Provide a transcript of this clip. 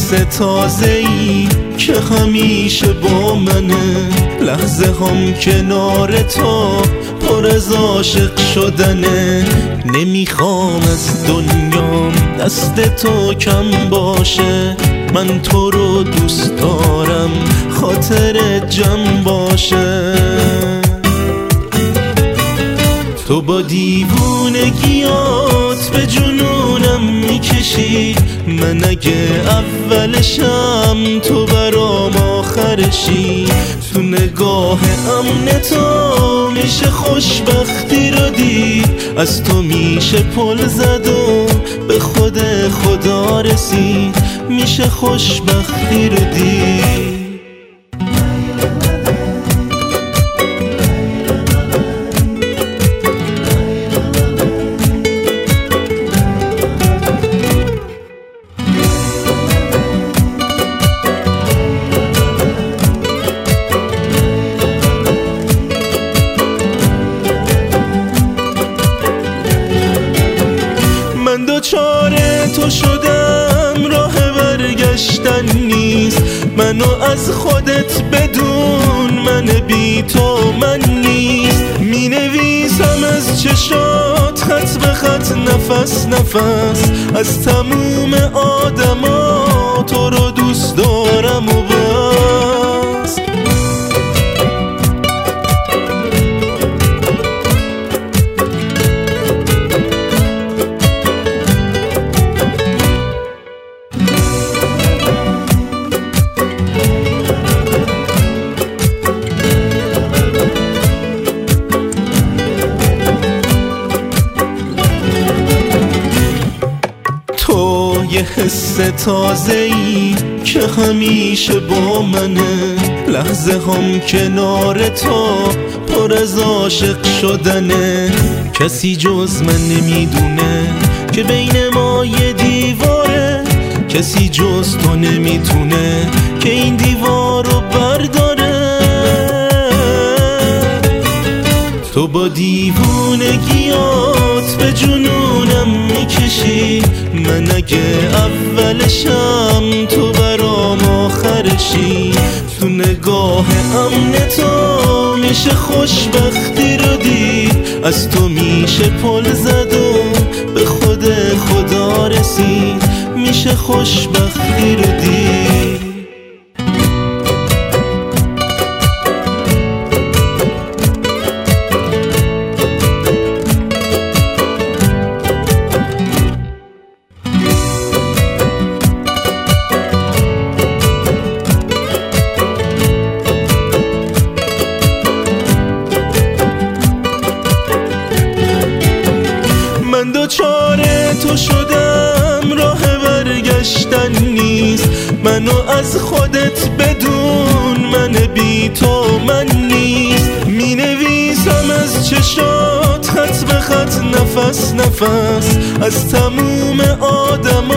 حس تازه‌ای که همیشه با منه، لحظه هم کنار تو پر از عاشق شدنه. نمیخوام از دنیام دست تو کم باشه، من تو رو دوست دارم خاطرت جمع باشه. تو با دیوونگیات به جنونم میکشی، من اگه اولشم تو برام آخرشی. تو نگاه امن تو میشه خوشبختی رو دید، از تو میشه پل زد و به خود خدا رسید، میشه خوشبختی رو دید. من دوچار تو شدم، راه برگشتن نیست. منو از خودت بدون، من بی تو من نیست. می نویسم از چشات خط به خط، نفس نفس، از تموم آدما تو رو دوست دارم و بس. یه حس تازه‌ای که همیشه با منه، لحظه هم کنار تو پر از عاشق شدنه. کسی جز من نمیدونه که بین ما یه دیواره، کسی جز تو نمیتونه که این دیوار رو برداره. تو با دیوونگیات به جنونم میکشی، من اگه اولشم تو برام آخرشی. تو نگاه امن تو میشه خوشبختی رو دید، از تو میشه پل زد و به خود خدا رسید، میشه خوشبختی رو دید. من دوچار تو شدم، راه برگشتن نیست. منو از خودت بدون، من بی تو من نیست. می نویسم از چشات خط به خط، نفس نفس، از تموم آدم